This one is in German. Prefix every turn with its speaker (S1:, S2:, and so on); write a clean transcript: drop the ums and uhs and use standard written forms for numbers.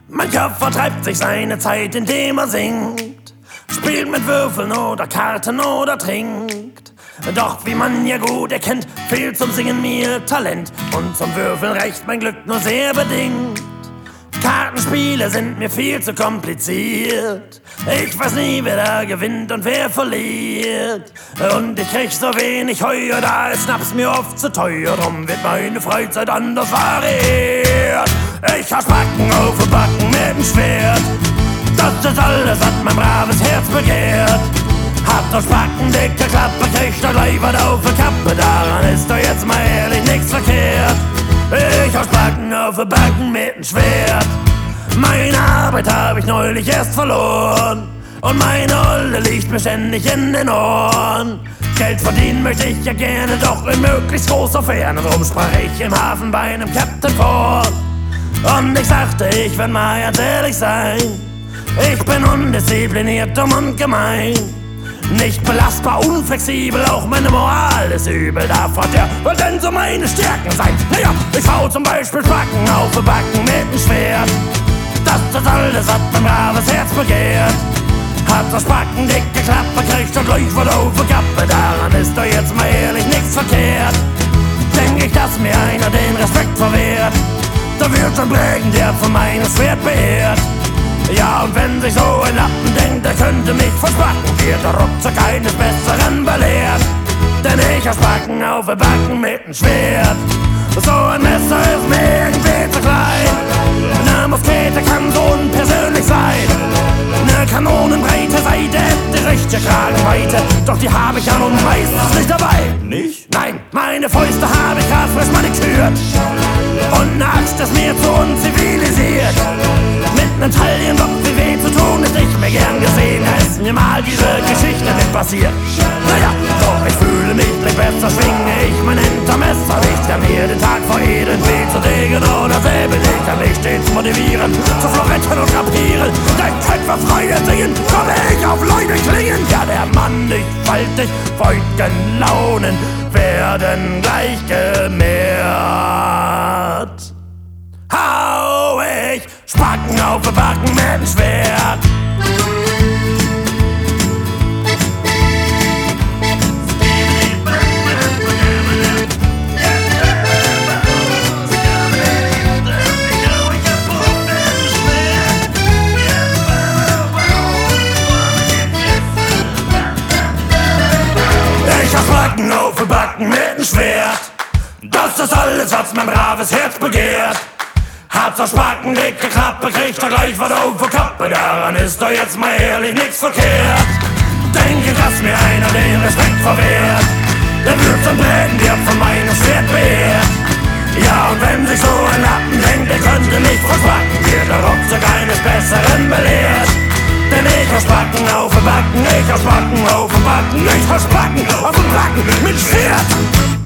S1: Mein Kopf vertreibt sich seine Zeit, indem er singt, spielt mit Würfeln oder Karten oder trinkt. Doch wie man ja gut erkennt, fehlt zum Singen mir Talent und zum Würfeln reicht mein Glück nur sehr bedingt. Kartenspiele sind mir viel zu kompliziert. Ich weiß nie, wer da gewinnt und wer verliert. Und ich krieg so wenig Heu, da ist Schnaps mir oft zu teuer. Drum wird meine Freizeit anders variiert. Ich hau Spacken auf den Backen mit dem Schwert. Das ist alles, was mein braves Herz begehrt. Habt doch Spacken, dicke Klappe, kriegt doch gleich was auf die Kappe. Daran ist doch jetzt mal ehrlich nichts verkehrt. Ich hau Spacken auf den Backen mit dem Schwert. Meine Arbeit hab ich neulich erst verloren und meine Olle liegt mir ständig in den Ohren. Geld verdienen möchte ich ja gerne, doch in möglichst großer Ferne. Drum sprach ich im Hafen bei einem Captain vor. Und ich sagte, ich werd mal ganz ehrlich sein. Ich bin undiszipliniert, dumm und gemein. Nicht belastbar, unflexibel, auch meine Moral ist übel. Da fragt er, was denn so meine Stärken sein? Naja, ich hau zum Beispiel Spacken auf den Backen mit dem Schwert. Das ist alles, was mein braves Herz begehrt. Hat das Spacken dicke Klappe, kriegt doch gleich was auf die Kappe. Daran ist doch jetzt mal ehrlich nichts verkehrt. Denk ich, dass mir einer den Respekt verwehrt, da wird schon prägen, der von meinem Schwert beehrt. Ja, und wenn sich so ein Lappen denkt, der könnte mich verspacken, wird er ruckzuck eines Besseren belehrt. Denn ich hab Spacken auf den Backen mit dem Schwert. So ein Messer ist mir irgendwie zu klein. Ne Muskete kann so unpersönlich sein. Ne kanonenbreite Seite, die richtige Kragenweite, doch die habe ich ja nun meistens nicht dabei.
S2: Nicht?
S1: Nein, meine Fäuste habe ich grad frisch manikürt. Und ne Axt ist mir zu unzivilisiert. Mit nem Taillenbock wie weh zu tun, ist nicht mehr gern gesehen. Da ist mir mal diese Geschichte mit passiert. Naja, doch ich fühle mich gleich besser, schwinge ich mein Hintermesser. Ich kann mir den Tag veredeln, wie zu Degen oder Säbel. Ich kann mich stets motivieren, zu Floretten und Kapieren. Denn Kämpfer freie singen, komme ich auf Leute klingen. Ja, der Mann nicht faltig, Freuden, Launen werden gleich gemehrt. Hau ich Spacken auf den Backen mit dem Schwert. Ich hab Spacken auf den Backen mit dem Schwert. Das ist alles, was mein braves Herz begehrt. Hat so Spacken, dicke Klappe, kriegt doch gleich was auf die Kappe. Daran ist doch jetzt mal ehrlich nichts verkehrt. Denke, dass mir einer den Respekt verwehrt, der wird zum Prägen, der von meinem Schwert beehrt. Ja, und wenn sich so ein Lappen denkt, der könnte mich verspacken, wird er ruckzuck eines Besseren belehrt. Denn ich hab Spacken auf den Backen, ich hab Spacken auf den Backen, ich hab Spacken auf den Backen mit Schwert.